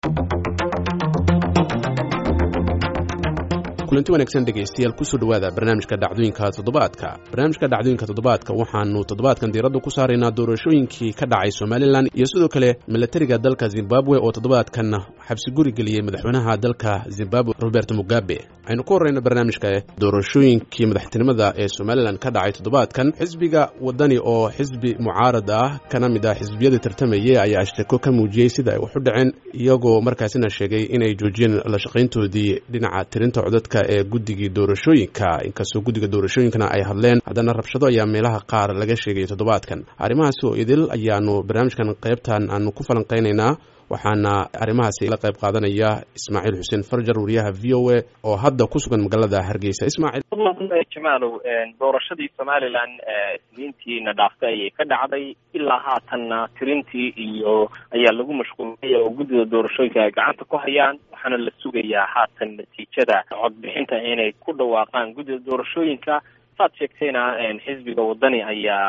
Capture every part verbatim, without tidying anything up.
kulanti wanaagsan dhegaystayaal kusoo dhawaada barnaamijka dhacdooyinka toddobaadka barnaamijka dhacdooyinka toddobaadka waxaanu toddobaadkan diiradda ku saaraynaa doorashooyinkii ka dhacay Somaliland iyo sidoo kale militariga dalka Zimbabwe oo toddobaadkan xabsi guri geliyay madaxweynaha dalka Zimbabwe Robert Mugabe aynu ku horeyno barnaamijka doorashooyinkii madaxtinimada ee Somaliland ka dhacay toddobaadkan xisbiga wadani oo xisbi mucaarad ah kana mid ah xisbiyada tartamayay ayaa ashtako ka muujiyay sida ay wax u dhaceen iyagoo markaasina sheegay inay joojiyeen la shaqayntoodii dhinaca tirinta codadka ee guddiga doorashooyinka inkastoo guddiga doorashooyinkana ay hadleen haddana rabshado ayaa meelaha qaar laga sheegay toddobaadkan arrimahaas oo idil ayaanu barnaamijkan qaybtan aanu ku falanqeynaynaa waxaana arrimahaasi la qayb qaadanaya Ismaaciil Xuseen Farjar wariyaha V O A oo hadda ku sugan magaalada Hargeysa. Ismaaciil Jamaalow doorashadii Somaliland isniintiina dhaaftay ayay ka dhacday ilaa haatanna tirintii iyo ayaa lagu mashquulay oo guddiga doorashooyinka ay gacanta ku hayaan waxaana la sugayaa haatan natiijada codbixinta inay ku dhawaaqaan guddiga doorashooyinka saad sheegtayna xisbiga wadani ayaa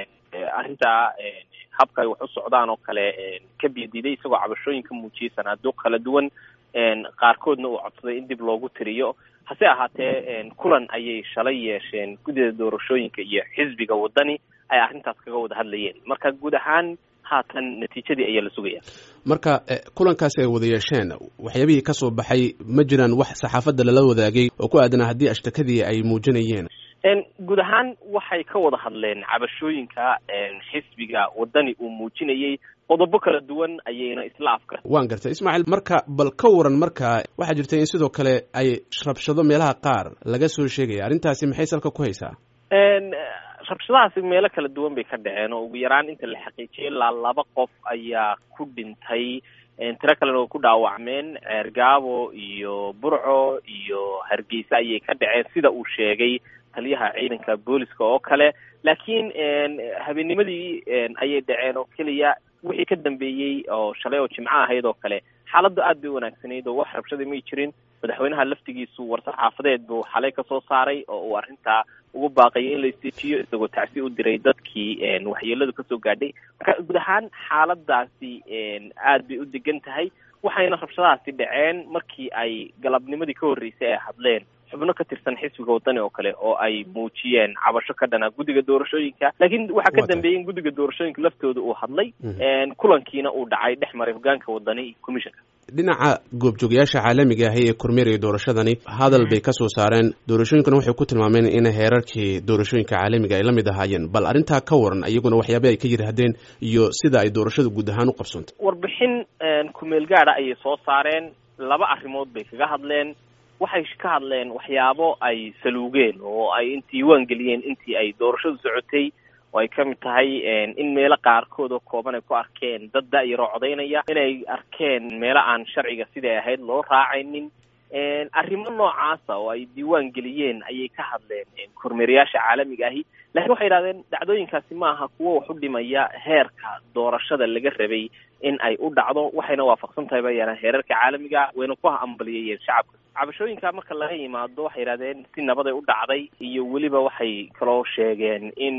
arrintaa habka ay wax u socdaan oo kale ka bidiiday isagoo cabashooyinka muujiyay sanaaduuq kala duwan qaarkoodna uu codsaday in dib loogu tiriyo hase ahaatee kulan ayay shalay yeesheen guddiga doorashooyinka iyo xisbiga wadani ay arrintaas kaga wada hadlayeen marka guud ahaan haatan natiijadii ayaa la sugayaa marka kulankaasi ay wada yeesheen waxyaabihii ka soo baxay ma jiraan wax saxaafadda lala wadaagay oo ku aadan haddii ashtakadii ay muujinayeen guud ahaan waxay ka wada hadleen cabashooyinka xisbiga wadani uu muujinayay qodobo kala duwan ayayna isla afkar waan gartay Ismaaciil marka bal ka waran marka waxaa jirta in sidoo kale ay rabshado meelaha qaar laga soo sheegay arrintaasi maxay salka ku haysaa rabshadahaasi meelo kala duwan bay ka dhaceen oo ugu yaraan inta la xaqiijiyay ilaa laba qof ayaa ku dhintay tiro kalena oo ku dhaawacmeen Ceergaabo iyo Burco iyo Hargeysa ayay ka dhaceen sida uu sheegay taliyaha ciidanka booliska oo kale laakiin habeennimadii ayay dhaceen oo kaliya wixii ka dambeeyay oo shalay oo jimco ahayd oo kale xaaladdu aad bay wanaagsaneyd oo wax rabshado ma jirin madaxweynaha laftigiisu war-saxaafadeed buu xalay ka soo saaray oo uu arrintaa ugu baaqayay in la istiijiyo isagoo tacsi u diray dadkii waxyeeladu kasoo gaadhay marka guud ahaan xaaladaasi aad bay u degan tahay waxayna rabshadahaasi dhaceen markii ay galabnimadii ka horreysay ay hadleen xubno ka tirsan xisbiga wadani oo kale oo ay muujiyeen cabasho ka dhana guddiga doorashooyinka laakiin waxaa ka dambeeyay in guddiga doorashooyinka laftooda uu hadlay kulankiina uu dhacay dhex maray hogaanka wadani iyo commissionka dhinaca goobjoogayaasha caalamiga ah ee kormeeraya doorashadani hadal bay ka soo saareen doorashooyinkana waxay ku tilmaameen in heerarkii doorashooyinka caalamiga ay la mid ahaayeen bal arrintaa ka waran iyaguna waxyaaba ay ka yiraahdeen iyo sida ay doorashada guud ahaan u qabsoontay warbixin kumeel gaadha ayay soo saareen laba arrimood bay kaga hadleen waxay ka hadleen waxyaabo ay saluugeen oo ay diiwaan geliyeen intii ay doorashadu socotay oo ay ka mid tahay in meelo qaarkood oo kooban ay ku arkeen dad da'yaroo codaynaya inay arkeen meelo aan sharciga siday ahayd loo raacaynin arrimo noocaasa oo ay diiwaan geliyeen ayay ka hadleen kormeerayaasha caalamiga ahi laakiin waxay yidhahdeen dhacdooyinkaasi ma aha kuwo wax u dhimaya heerka doorashada laga rabay in ay u dhacdo waxayna waafaqsan tahay bayana heerarka caalamiga wayna ku hambaliyeen shacabka cabashooyinka marka laga yimaado waxay yidhahdeen si nabaday u dhacday iyo weliba waxay kaloo sheegeen in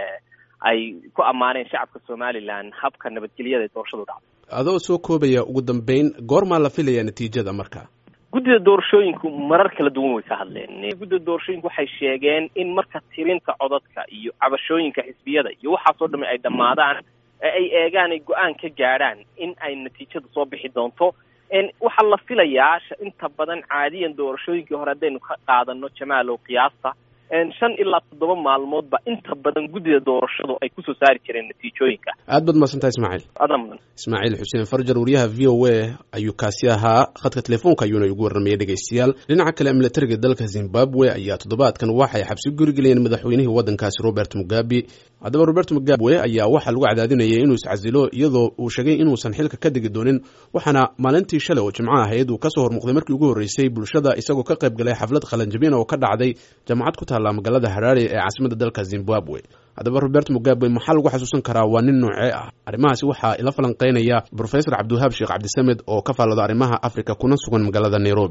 ay ku ammaaneen shacabka Somaliland habka nabadgelyada ee doorashadu dhacday adoo soo koobaya ugu dambeyn goorma la filayaa natiijada marka guddiga doorashooyinku marar kala duwan way ka hadleen guddiga doorashooyinku waxay sheegeen in marka tirinta codadka iyo cabashooyinka xisbiyada iyo waxaasoo dhammi ay dhammaadaan ay eegaan ay go-aan ka gaadhaan in ay natiijada soo bixi doonto waxaa la filayaa inta badan caadiyan doorashooyinkii hore haddaynu ka qaadano Jamaalow qiyaasta shan ilaa toddoba maalmoodba inta badan guddiga doorashadu ay kusoo saari jireen natiijooyinka aad baad mahadsantahay Ismaaciil adan Ismaaciil Xuseen Farjar wariyaha V O A ayuu kaasi ahaa khadka telefoonka ayuuna ugu warramay dhageystayaal dhinaca kale militariga dalka Zimbabwe ayaa toddobaadkan waxay xabsi guri geliyeen madaxweynihii waddankaasi Robert Mugabe haddaba Robert Mugabe ayaa waxa lagu cadaadinayay inuu iscasilo iyadoo uu sheegay inuusan xilka ka digi doonin waxaana maalintii shalay oo jimco ahayd uu ka soo hormuqday markii ugu horeysay bulshada isagoo ka qayb galay xaflad qalanjabin oo ka dhacday jaamacad ku taala magaalada Harare ee caasimadda dalka Zimbabwe haddaba Robert Mugabe maxaa lagu xasuusan karaa waa nin noocee ah arrimahaasi waxaa ila falanqeynaya Professor Cabdiwahaab Sheekh Cabdisamed oo ka faallada arrimaha Afrika kuna sugan magaalada Nairobi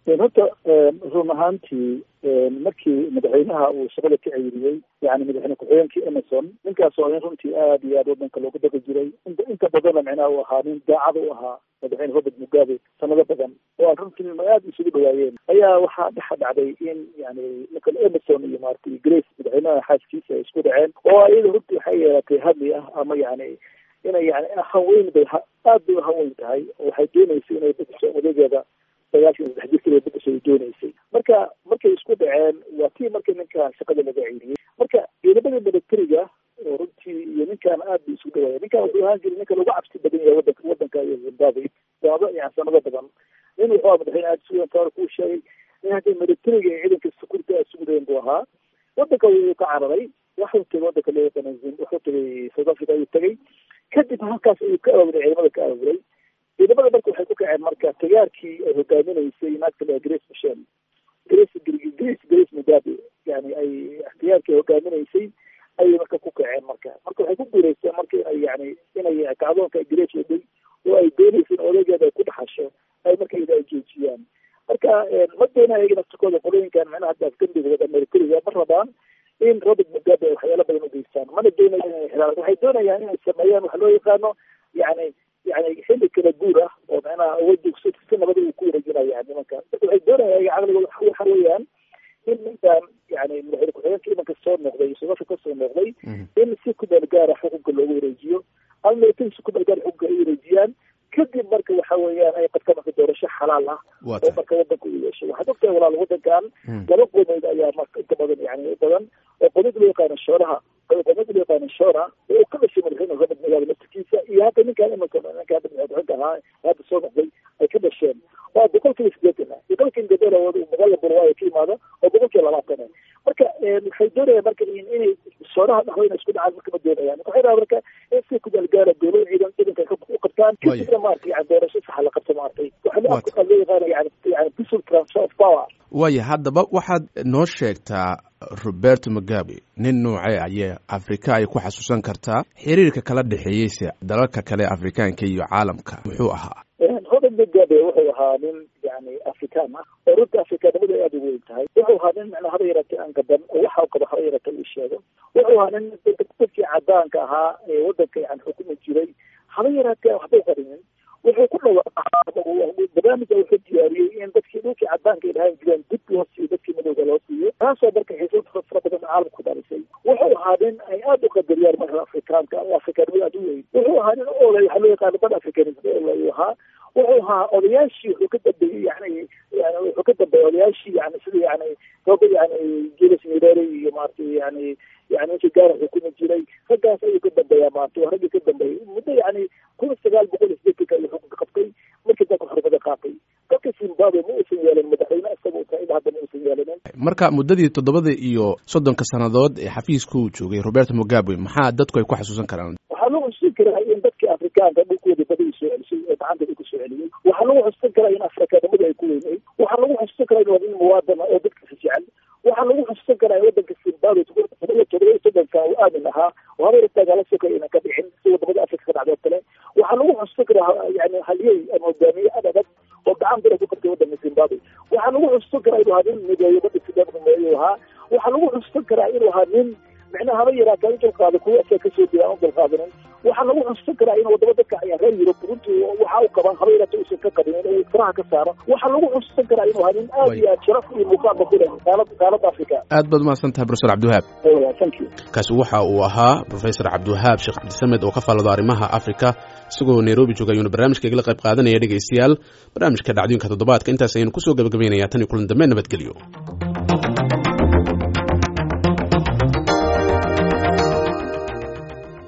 horta run ahaantii markii madaxweynaha uu shaqada ka ceyriyey yani madaxweyne ku-xigeenkii emerson ninkaas oo in runtii aad iyo aad wadanka loogu daqi jiray inta inta badanna micnaha uu ahaa nin daacad u ahaa madaxweyne robert mugabe sanado badan oo aan runtii aad isugu dhawaayeen ayaa waxaa dhexa dhacday in yani nicola emerson iyo maaragtay grace madaxweynaha xaaskiisa ay isku dhaceen oo iyada runtii waxay yeelatay hadli ah ama yani inay yani hanweyn bay aad bay uhanweyn tahay oo waxay dooneysay inay bedesho odageeda sagaashan saddex jirkeeda bedesho ay dooneysay marka markay isku dhaceen waa tii markii ninka shaqada laga ceyriyey marka ciidamada militariga oo runtii iyo ninkaan aad bay isku dhawaaya ninkaan wuxuu ahaan jiray ninka lagu cabsi badan yahay wadanka wadanka iyo zimbabwe sanado yani sanado badan nin wuxuu aha madaxweyne aad isugu taar kuu sheegay in hadda militariga iyo ciidanka sukurta aad isugu dayan buu ahaa wadanka wuu ka cararay waxuu tegay wadanka loo yaqaana wuxuu tegay south africa ayuu tegay kadib halkaas ayuu ka aawuray ciidamada ka aawuray ciidamada marka waxay ku kaceen marka tagaarkii ay hogaaminaysay naagta la grace michel grace grace grace mugabe yani ay ikhtiyaarkii hogaaminaysay ayay marka ku kaceen marka marka waxay ku guuleysteen marka inay yani inay kacdoonka grace waday oo ay doonaysa in odageeda ay ku dhaxasho ay marka ida ay joojiyaan marka ma doonaya iyaga naftikooda qolooyinkan macnaha hadda afgambigooda militariga ma rabaan in robert mugabe ay waxyaalo badan ugeystaan mana doonayaan inay xiraan waxay doonayaan inay sameeyaan wax loo yaqaano yani yani xilli kala guur ah oo macnaha awoodda si nabada uu ku wareejinaya nimanka marka waxay doonayaan caqligooda waxa weeyaan in ninkan yani madaxweyne ku-xigeenka imanka soo noqday sodosha ka soo noqday in si ku meel gaara xukunka loogu wareejiyo ama militari si ku meel gaara xukunka ay wareejiyaan kadib marka waxa weeyaan ay qabta marka doorasho xalaal ah oo marka wadanka u yeesho waxaad ogtahay walaal wadankan laba qodood ayaa marka inta badan yani badan oo qodod loo yaqaano shooraha qodod loo yaqaano shoora oo ka dhashay madaxweyne robert mugabe laftikiisa iyo hadda ninkaan imanka ninka hadda madaxweyne ahaa hadda soo noqday ay ka dhasheen waa boqolkiiba sideetan boqolkiiba gabadha magaalada burwaayo ka imaada oo boqolkiiba labaatan marka waxay doonayaan marka inay shooraha dhexdooda isku dhacaan marka ma doonayaan waxay rabaa marka in si ku dalgaara dowlad ciidan ciidanka u qabtaan kadibna maaragtay yani doorasho saxa la qabto maaragtay waxa loo yaqaana yani yani peaceful transfer of power waaya haddaba waxaad noo sheegtaa roberto mugabe nin noocee ayee afrika ay ku xasuusan kartaa xiriirka kala dhexeeyeyse dalalka kale afrikaanka iyo caalamka muxuu ahaa robert mugabe wuxuu ahaa nin yani afrikaan ah oo runta afrikaanimada ay aada ugu weyn tahay wuxuu ahaa nin macnaa haba yaratay aan gaban oo waxa qaba haba yaratay uu sheego wuxuu ahaa nin dadkii cadaanka ahaa ee wadanka yani xukumi jiray haba yaratee waxba u qarinin wuxuu ku dhawaaqay barnaamijka wuxuu diyaariyey in dadkii dhulkii cadaanka ay dhahaan jireen dib loo siiyo dadkii madowga loo siiyo taasoo marka xiisad fara badan caalamka ku dhalisay wuxuu ahaa nin ay aada u qadariyaan marka afrikaanka oo afrikaanimada aada u weyn wuxuu ahaa nin olay waxaa loo yaqaano bad africanism olay ahaa wuxuu ahaa odayaashii wuxuu ka dambeeyey yani yani wuxuu ka dambeeyey odayaashii yani sida yani rooba yani julius nyerere iyo maaragtay yani yani ninkii gaara xukumi jiray raggaas ayuu ka dambeeyaa maarata waa raggii ka dambeeyey muddo yani kun sagaal boqol iyo sideetanka ayuu xukunka qabtay markii dalka xornimada qaatay dalka zimbabwe ma uusan yeelin madaxweyne isaga uu tahay ilaa hadda ma uusan yeelinin marka muddadii toddobada iyo soddonka sannadood ee xafiiska uu joogay roberto mugabe maxaa dadku ay ku xasuusan karaan waxaa lagu xusuusan karaa in dadkii afrikaanka dhulkooda badii soo celisay ee gacanta ku soo celiyey waxaa lagu xusuusan karaa in afrikaanimada ay ku weyneyd waxaa lagu xusuusan karaa in waa nin muwaadana oo dadkiisa jecel waxaa lagu xusuusan karaa in wadanka zimbabwe todoba todoba soddonka uu aamin ahaa oo haba yartaagala sokay inaan ka dhixin si wadamada afrika ka dhacdo kale waxaa lagu xusuusan karaa yani halyey ama hogaamiye aad adag oo gacan bira ku qabtay wadanka zimbabwe waxaa lagu xusuusan karaa inuu ahaa nin mideeyo wadanka zimbabwe mideeyo ahaa waxaa lagu xusuusan karaa inuu ahaa nin micnaha haba yaraataa u dulqaada kuwa asaga kasoo dira aan u dulqaadanin waxaa lagu xusuusan karaa in wadamo dadka ayaa reer yurub runtii waxa u qabaan haba yaraata uusan ka qabinin oo faraha ka saaro waxaa lagu xusuusan karaa inuu ahaa nin aad iyo aad sharaf iyo muuqaalba ku leh qaalada qaalada afrika aad baad umahadsan tahay professor cabdiwahaab thank you kaasi waxa uu ahaa professor cabdiwahaab sheekh cabdisamed oo ka faallado arrimaha afrika isagoo nairobi jooga ayuuna barnaamijka igala qayb qaadanaya dhegaystayaal barnaamijka dhacdooyinka toddobaadka intaas ayaynu kusoo gabagabaynayaa tan iyo kulan dambe nabadgelyo.